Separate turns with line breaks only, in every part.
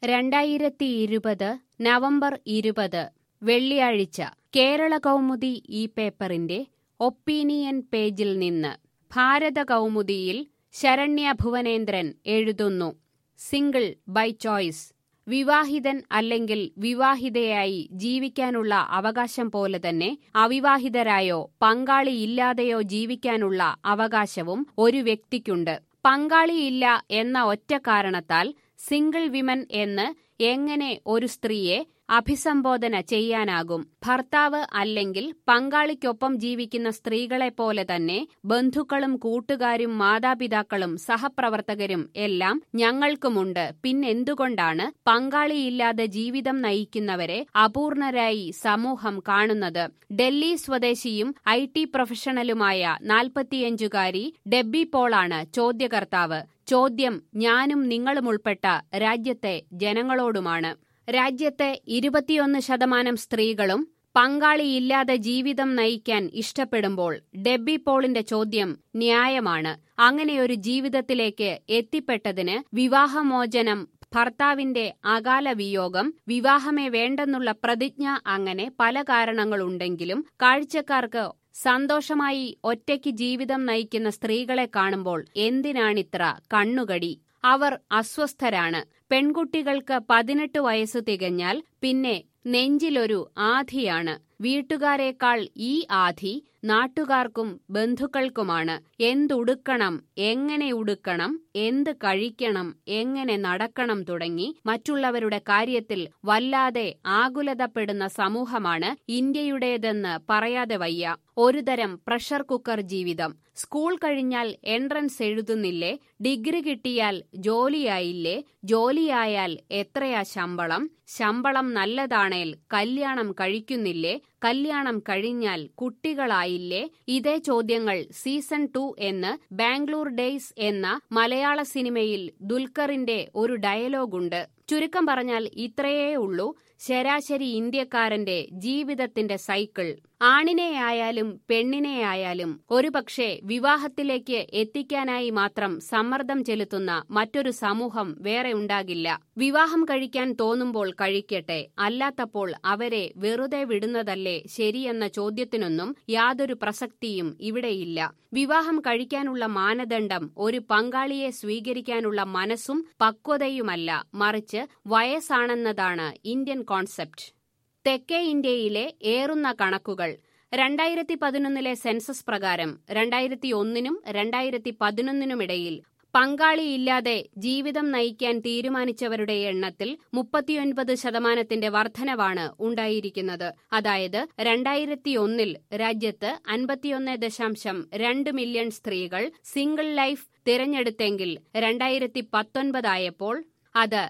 2020 November 20 വെള്ളിയാഴ്ച കേരള കൗമുദി ഈ പേപ്പറിന്റെ ഒപ്പീനിയൻ പേജിൽ നിന്ന് ഭാരത കൗമുദിയിൽ ശരണ്യ ഭുവനേന്ദ്രൻ എഴുതുന്നു. Single by choice. വിവാഹിതൻ അല്ലെങ്കിൽ വിവാഹിതയായി ജീവിക്കാനുള്ള അവകാശം പോലെ തന്നെ അവിവാഹിതരായോ പങ്കാളിയില്ലാതെയോ ജീവിക്കാനുള്ള അവകാശവും ഒരു വ്യക്തിക്കുണ്ട്. പങ്കാളിയില്ല എന്ന ഒറ്റ കാരണത്താൽ സിംഗിൾ വിമൻ എന്ന് എങ്ങനെ ഒരു സ്ത്രീയെ അഭിസംബോധന ചെയ്യാനാകും? ഭർത്താവ് അല്ലെങ്കിൽ പങ്കാളിക്കൊപ്പം ജീവിക്കുന്ന സ്ത്രീകളെപ്പോലെ തന്നെ ബന്ധുക്കളും കൂട്ടുകാരും മാതാപിതാക്കളും സഹപ്രവർത്തകരും എല്ലാം ഞങ്ങൾക്കുമുണ്ട്. പിന്നെന്തുകൊണ്ടാണ് പങ്കാളിയില്ലാതെ ജീവിതം നയിക്കുന്നവരെ അപൂർണരായി സമൂഹം കാണുന്നത്? ഡൽഹി സ്വദേശിയും IT പ്രൊഫഷണലുമായ 45-കാരി ഡെബ്ബി പോളാണ് ചോദ്യകർത്താവ്. ചോദ്യം ഞാനും നിങ്ങളുമുൾപ്പെട്ട രാജ്യത്തെ ജനങ്ങളോടുമാണ്. രാജ്യത്തെ 21% സ്ത്രീകളും പങ്കാളിയില്ലാതെ ജീവിതം നയിക്കാൻ ഇഷ്ടപ്പെടുമ്പോൾ ഡെബ്ബി പോളിന്റെ ചോദ്യം ന്യായമാണ്. അങ്ങനെയൊരു ജീവിതത്തിലേക്ക് എത്തിപ്പെട്ടതിന് വിവാഹമോചനം, ഭർത്താവിന്റെ അകാല വിയോഗം, വിവാഹമേ വേണ്ടെന്നുള്ള പ്രതിജ്ഞ, അങ്ങനെ പല കാരണങ്ങളുണ്ടെങ്കിലും കാഴ്ചക്കാർക്ക് സന്തോഷമായി ഒറ്റയ്ക്ക് ജീവിതം നയിക്കുന്ന സ്ത്രീകളെ കാണുമ്പോൾ എന്തിനാണിത്ര കണ്ണുകടി? അവർ അസ്വസ്ഥരാണ്. പെൺകുട്ടികൾക്ക് 18 വയസ്സ് തികഞ്ഞാൽ പിന്നെ നെഞ്ചിലൊരു ആധിയാണ്. വീട്ടുകാരേക്കാൾ ഈ ആധി നാട്ടുകാർക്കും ബന്ധുക്കൾക്കുമാണ്. എന്തുടുക്കണം, എങ്ങനെ ഉടുക്കണം, എന്ത് കഴിക്കണം, എങ്ങനെ നടക്കണം തുടങ്ങി മറ്റുള്ളവരുടെ കാര്യത്തിൽ വല്ലാതെ ആകുലതപ്പെടുന്ന സമൂഹമാണ് ഇന്ത്യയുടേതെന്ന് പറയാതെ വയ്യ. ഒരുതരം പ്രഷർ കുക്കർ ജീവിതം. സ്കൂൾ കഴിഞ്ഞാൽ എൻട്രൻസ് എഴുതുന്നില്ലേ? ഡിഗ്രി കിട്ടിയാൽ ജോലിയായില്ലേ? ജോലിയായാൽ എത്രയാ ശമ്പളം? ശമ്പളം നല്ലതാണേൽ കല്യാണം കഴിക്കുന്നില്ലേ? കല്യാണം കഴിഞ്ഞാൽ കുട്ടികളായില്ലേ? ഇതേ ചോദ്യങ്ങൾ സീസൺ 2 എന്ന് ബാംഗ്ലൂർ ഡേയ്സ് എന്ന മലയാള സിനിമയിൽ ദുൽഖറിന്റെ ഒരു ഡയലോഗുണ്ട്. ചുരുക്കം പറഞ്ഞാൽ ഇത്രയേ ഉള്ളൂ ശരാശരി ഇന്ത്യക്കാരന്റെ ജീവിതത്തിന്റെ സൈക്കിൾ. ആണിനെയായാലും പെണ്ണിനെയായാലും ഒരുപക്ഷെ വിവാഹത്തിലേക്ക് എത്തിക്കാനായി മാത്രം സമ്മർദ്ദം ചെലുത്തുന്ന മറ്റൊരു സമൂഹം വേറെ ഉണ്ടാകില്ല. വിവാഹം കഴിക്കാൻ തോന്നുമ്പോൾ കഴിക്കട്ടെ, അല്ലാത്തപ്പോൾ അവരെ വെറുതെ വിടുന്നതല്ലേ ശരിയെന്ന ചോദ്യത്തിനൊന്നും യാതൊരു പ്രസക്തിയും ഇവിടെയില്ല. വിവാഹം കഴിക്കാനുള്ള മാനദണ്ഡം ഒരു പങ്കാളിയെ സ്വീകരിക്കാനുള്ള മനസ്സും പക്വതയുമല്ല, മറിച്ച് വയസ്സാണെന്നതാണ് ഇന്ത്യൻ കോൺസെപ്റ്റ്. തെക്കേ ഇന്ത്യയിലെ ഏറുന്ന കണക്കുകൾ. 2011 സെൻസസ് പ്രകാരം 2001 2011 പങ്കാളിയില്ലാതെ ജീവിതം നയിക്കാൻ തീരുമാനിച്ചവരുടെ എണ്ണത്തിൽ 39% വർധനവാണ് ഉണ്ടായിരിക്കുന്നത്. അതായത് 2001 രാജ്യത്ത് 51.2 മില്യൺ സ്ത്രീകൾ സിംഗിൾ ലൈഫ് തിരഞ്ഞെടുത്തെങ്കിൽ 2019 ആയപ്പോൾ അത്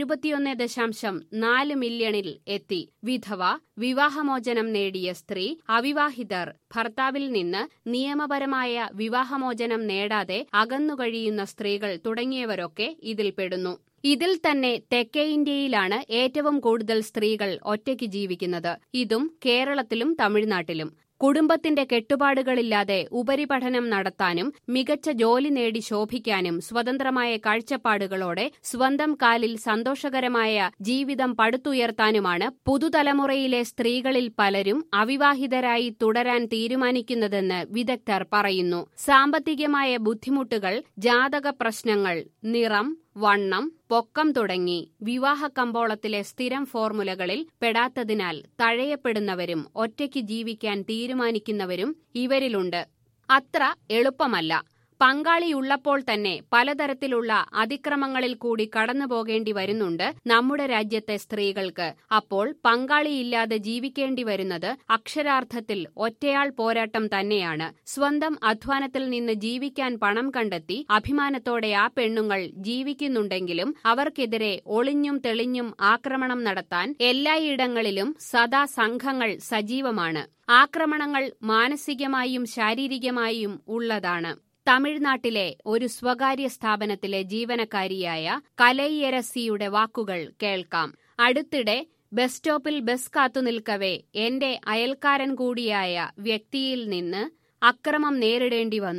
71.4 മില്യണിൽ എത്തി. വിധവ, വിവാഹമോചനം നേടിയ സ്ത്രീ, അവിവാഹിതർ, ഭർത്താവിൽ നിന്ന് നിയമപരമായ വിവാഹമോചനം നേടാതെ അകന്നുകഴിയുന്ന സ്ത്രീകൾ തുടങ്ങിയവരൊക്കെ ഇതിൽപ്പെടുന്നു. ഇതിൽ തന്നെ തെക്കേ ഇന്ത്യയിലാണ് ഏറ്റവും കൂടുതൽ സ്ത്രീകൾ ഒറ്റയ്ക്ക് ജീവിക്കുന്നത്. ഇതും കേരളത്തിലും തമിഴ്നാട്ടിലും. കുടുംബത്തിന്റെ കെട്ടുപാടുകളില്ലാതെ ഉപരിപഠനം നടത്താനും മികച്ച ജോലി നേടി ശോഭിക്കാനും സ്വതന്ത്രമായ കാഴ്ചപ്പാടുകളോടെ സ്വന്തം കാലിൽ സന്തോഷകരമായ ജീവിതം പടുത്തുയർത്താനുമാണ് പുതുതലമുറയിലെ സ്ത്രീകളിൽ പലരും അവിവാഹിതരായി തുടരാൻ തീരുമാനിക്കുന്നതെന്ന് വിദഗ്ധർ പറയുന്നു. സാമ്പത്തികമായ ബുദ്ധിമുട്ടുകൾ, ജാതക പ്രശ്നങ്ങൾ, നിറം, വണ്ണം, പൊക്കം തുടങ്ങി വിവാഹ കമ്പോളത്തിലെ സ്ഥിരം ഫോർമുലകളിൽ പെടാത്തതിനാൽ തഴയപ്പെടുന്നവരും ഒറ്റയ്ക്ക് ജീവിക്കാൻ തീരുമാനിക്കുന്നവരും ഇവരിലുണ്ട്. അത്ര എളുപ്പമല്ല. പങ്കാളിയുള്ളപ്പോൾ തന്നെ പലതരത്തിലുള്ള അതിക്രമങ്ങളിൽ കൂടി കടന്നുപോകേണ്ടി വരുന്നുണ്ട് നമ്മുടെ രാജ്യത്തെ സ്ത്രീകൾക്ക്. അപ്പോൾ പങ്കാളിയില്ലാതെ ജീവിക്കേണ്ടി വരുന്നത് അക്ഷരാർത്ഥത്തിൽ ഒറ്റയാൾ പോരാട്ടം തന്നെയാണ്. സ്വന്തം അധ്വാനത്തിൽ നിന്ന് ജീവിക്കാൻ പണം കണ്ടെത്തി അഭിമാനത്തോടെ ആ പെണ്ണുങ്ങൾ ജീവിക്കുന്നുണ്ടെങ്കിലും അവർക്കെതിരെ ഒളിഞ്ഞും തെളിഞ്ഞും ആക്രമണം നടത്താൻ എല്ലായിടങ്ങളിലും സദാ സംഘങ്ങൾ സജീവമാണ്. ആക്രമണങ്ങൾ മാനസികമായും ശാരീരികമായും ഉള്ളതാണ്. തമിഴ്നാട്ടിലെ ഒരു സ്വകാര്യ സ്ഥാപനത്തിലെ ജീവനക്കാരിയായ കലൈയരസിയുടെ വാക്കുകൾ കേൾക്കാം. അടുത്തിടെ ബസ് സ്റ്റോപ്പിൽ ബസ് കാത്തുനിൽക്കവേ എന്റെ അയൽക്കാരൻ കൂടിയായ വ്യക്തിയിൽ നിന്ന് അക്രമം നേരിടേണ്ടി വന്നു.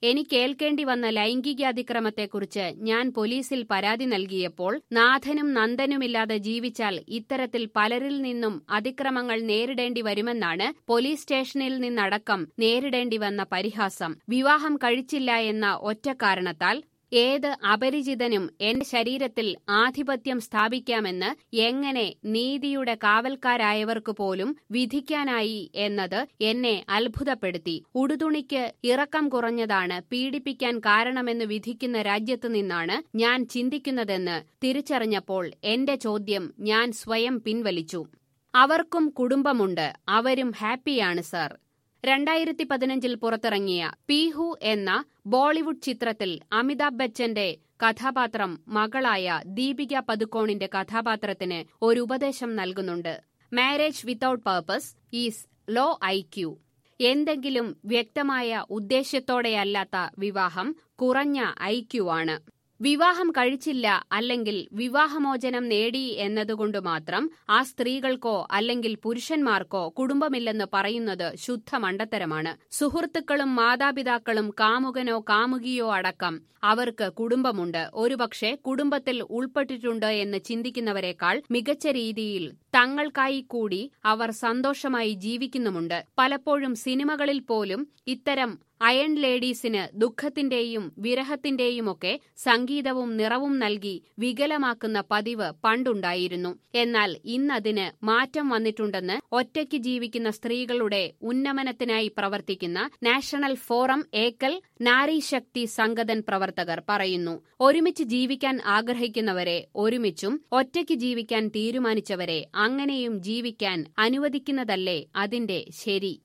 എനിക്കേൽക്കേണ്ടി വന്ന ലൈംഗികാതിക്രമത്തെക്കുറിച്ച് ഞാൻ പോലീസിൽ പരാതി നൽകിയപ്പോൾ നാഥനും നന്ദനുമില്ലാതെ ജീവിച്ചാൽ ഇത്തരത്തിൽ പലരിൽ നിന്നും അതിക്രമങ്ങൾ നേരിടേണ്ടി വരുമെന്നാണ് പോലീസ് സ്റ്റേഷനിൽ നിന്നടക്കം നേരിടേണ്ടി വന്ന പരിഹാസം. വിവാഹം കഴിച്ചില്ല എന്ന ഒറ്റ കാരണത്താൽ ഏത് അപരിചിതനും എന്റെ ശരീരത്തിൽ ആധിപത്യം സ്ഥാപിക്കാമെന്ന് എങ്ങനെ നീതിയുടെ കാവൽക്കാരായവർക്ക് പോലും വിധിക്കാനായി എന്നത് എന്നെ അത്ഭുതപ്പെടുത്തി. ഉടുതുണിക്ക് ഇറക്കം കുറഞ്ഞതാണ് പീഡിപ്പിക്കാൻ കാരണമെന്ന് വിധിക്കുന്ന രാജ്യത്തു നിന്നാണ് ഞാൻ ചിന്തിക്കുന്നതെന്ന് തിരിച്ചറിഞ്ഞപ്പോൾ എന്റെ ചോദ്യം ഞാൻ സ്വയം പിൻവലിച്ചു. അവർക്കും കുടുംബമുണ്ട്, അവരും ഹാപ്പിയാണ് സർ. 2015 പുറത്തിറങ്ങിയ പീഹു എന്ന ബോളിവുഡ് ചിത്രത്തിൽ അമിതാഭ് ബച്ചന്റെ കഥാപാത്രം മകളായ ദീപിക പദുക്കോണിന്റെ കഥാപാത്രത്തിന് ഒരു ഉപദേശം നൽകുന്നുണ്ട്. Marriage without purpose is low IQ. എന്തെങ്കിലും വ്യക്തമായ ഉദ്ദേശ്യത്തോടെയല്ലാത്ത വിവാഹം കുറഞ്ഞ IQ ആണ്. വിവാഹം കഴിച്ചില്ല അല്ലെങ്കിൽ വിവാഹമോചനം നേടി എന്നതുകൊണ്ട് മാത്രം ആ സ്ത്രീകൾക്കോ അല്ലെങ്കിൽ പുരുഷന്മാർക്കോ കുടുംബമില്ലെന്ന് പറയുന്നത് ശുദ്ധ മണ്ടത്തരമാണ്. സുഹൃത്തുക്കളും മാതാപിതാക്കളും കാമുകനോ കാമുകിയോ അടക്കം അവർക്ക് കുടുംബമുണ്ട്. ഒരുപക്ഷെ കുടുംബത്തിൽ ഉൾപ്പെട്ടിട്ടുണ്ട് എന്ന് ചിന്തിക്കുന്നവരെക്കാൾ മികച്ച രീതിയിൽ തങ്ങൾക്കായി കൂടി അവർ സന്തോഷമായി ജീവിക്കുന്നുമുണ്ട്. പലപ്പോഴും സിനിമകളിൽ പോലും ഇത്തരം അയൺ ലേഡീസിന് ദുഃഖത്തിന്റെയും വിരഹത്തിന്റെയുമൊക്കെ സംഗീതവും നിറവും നൽകി വികലമാക്കുന്ന പതിവ് പണ്ടുണ്ടായിരുന്നു. എന്നാൽ ഇന്നതിന് മാറ്റം വന്നിട്ടുണ്ടെന്ന് ഒറ്റയ്ക്ക് ജീവിക്കുന്ന സ്ത്രീകളുടെ ഉന്നമനത്തിനായി പ്രവർത്തിക്കുന്ന നാഷണൽ ഫോറം ഏക്കൽ നാരീശക്തി സംഗതൻ പ്രവർത്തകർ പറയുന്നു. ഒരുമിച്ച് ജീവിക്കാൻ ആഗ്രഹിക്കുന്നവരെ ഒരുമിച്ചും ഒറ്റയ്ക്ക് ജീവിക്കാൻ തീരുമാനിച്ചവരെ അങ്ങനെയും ജീവിക്കാൻ അനുവദിക്കുന്നതല്ലേ അതിന്റെ ശരി.